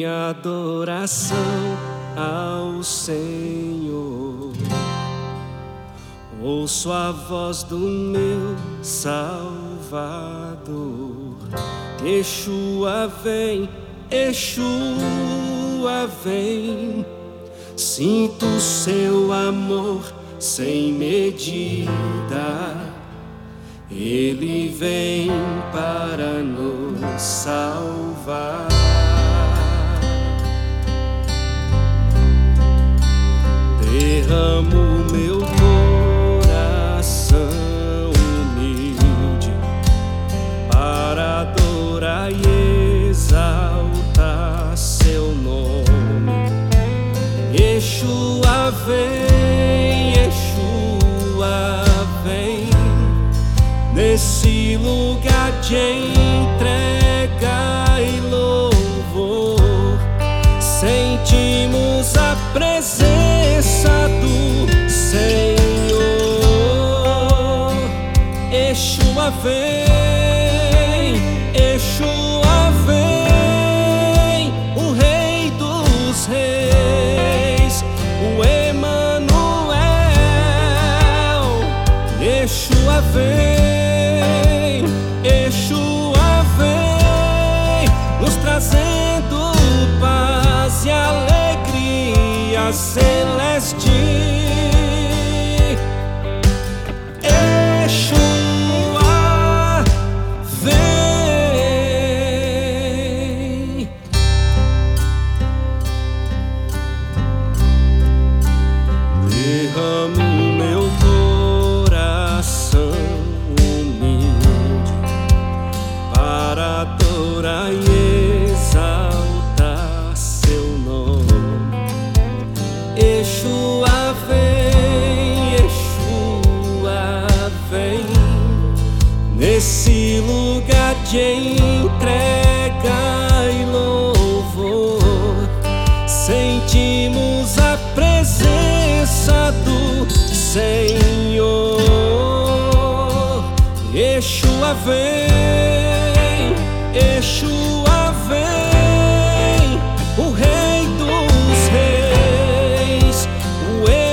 adoração ao Senhor. Ouço a voz do meu Salvador. Yeshua vem, Yeshua vem. Sinto seu amor sem medida. Ele vem para nos salvar. Derramo meu coração humilde para adorar e exaltar seu nome. Yeshua vem, Yeshua vem, nesse lugar de entrega e louvor. Sentimos a presença do Senhor. Yeshua vem, Yeshua vem, o Rei dos Reis, o Emanuel. Yeshua vem, Yeshua vem, nos trazendo paz e alegria celeste. Yeshua vem. Derramo meu coração humilde para adorar e exaltar seu nome. Yeshua vem, Yeshua vem, nesse lugar de entrega e louvor. Sentimos a presença do Senhor. Yeshua vem, Yeshua vem, o Rei dos Reis, o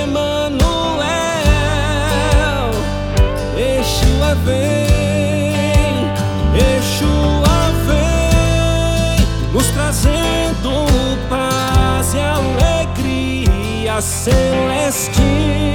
Emanuel. Yeshua vem, Yeshua vem, nos trazendo paz e alegria celeste.